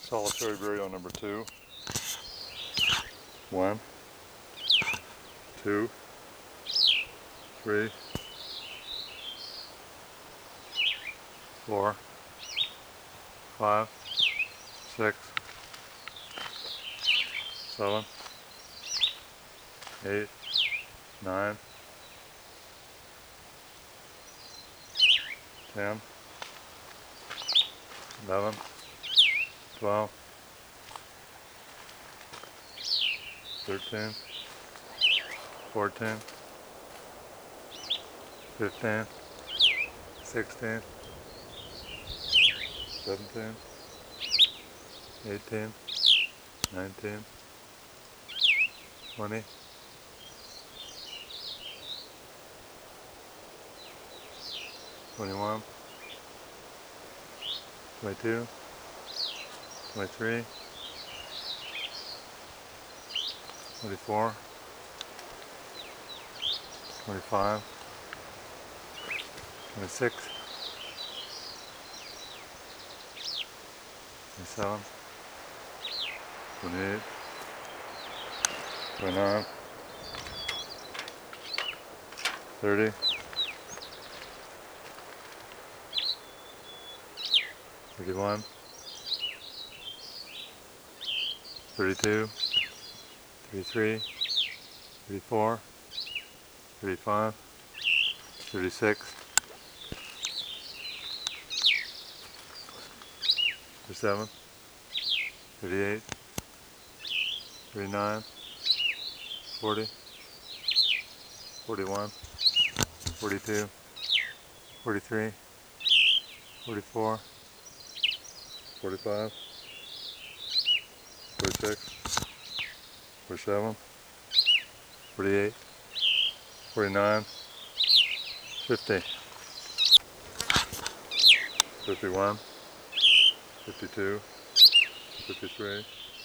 Solitary burial number 2. 1, 2, 3, 4, 5, 6, 7, 8, 9, 10, 11, 12, 13, 14, 15, 16, 17, 18, 19, 20, 21, 22, 23, 24, 25, 26, 27, 28, 29, 30, 31, 32, 33, 34, 35, 36, 37, 38, 39, 40, 41, 42, 43, 44, 45, 46, 47, 48, 49, 50, 51, 52, 53,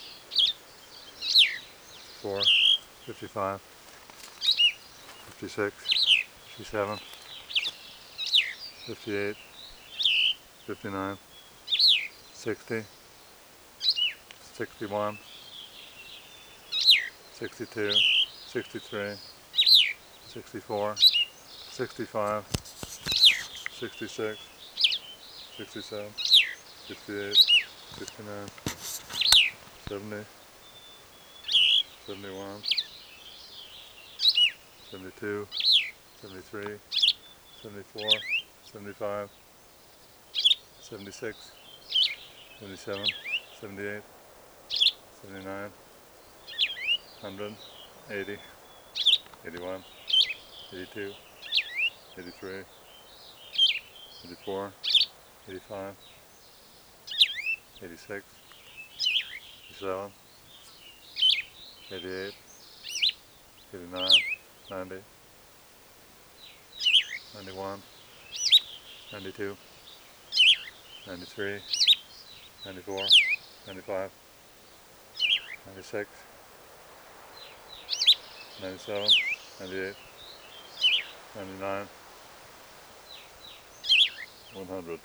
54, 55, 56, 57, 58, 59, 60, 61, 62, 63, 64, 65, 66, 67, 68, 69, 70, 71, 72, 73, 74, 75, 76, 77, 78, 79, 100, 80, 81, 82, 83, 84, 85, 86, 87, 88, 89, 90, 91, 92, 93, 94, 95, 96, 97, 98, 99, 100.